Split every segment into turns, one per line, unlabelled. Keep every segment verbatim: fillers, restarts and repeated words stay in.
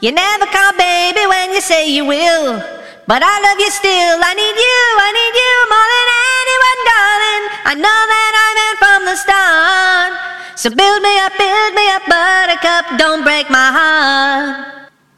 You never call baby when you say you will, but I love you still. I need you, I need you more than anyone, darling. I know that I meant from the start. So build me up, build me up, buttercup, don't break my heart.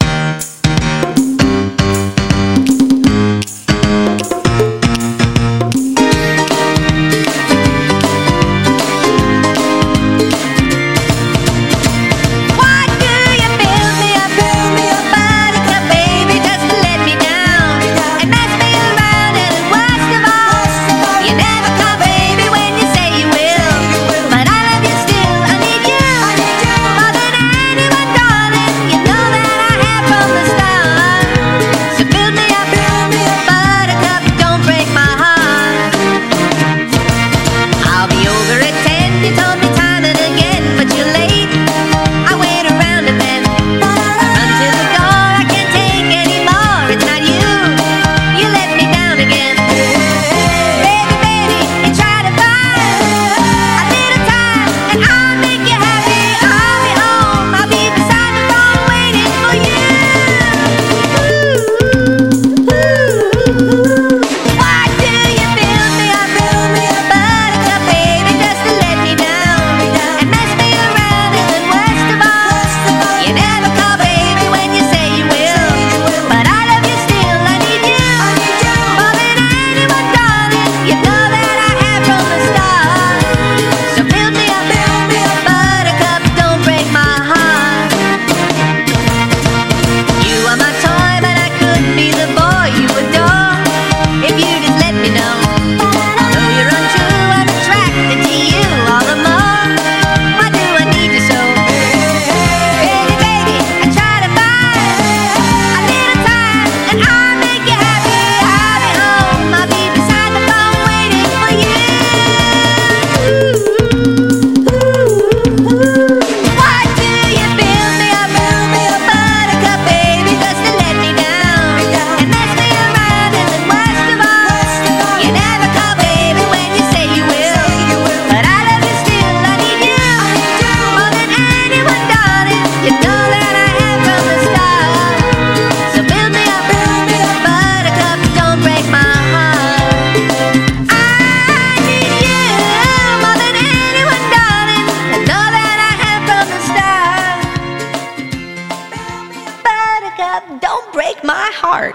Don't break my heart.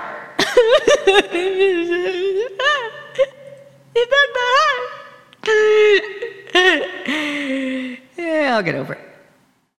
It broke my heart. Yeah, I'll get over it.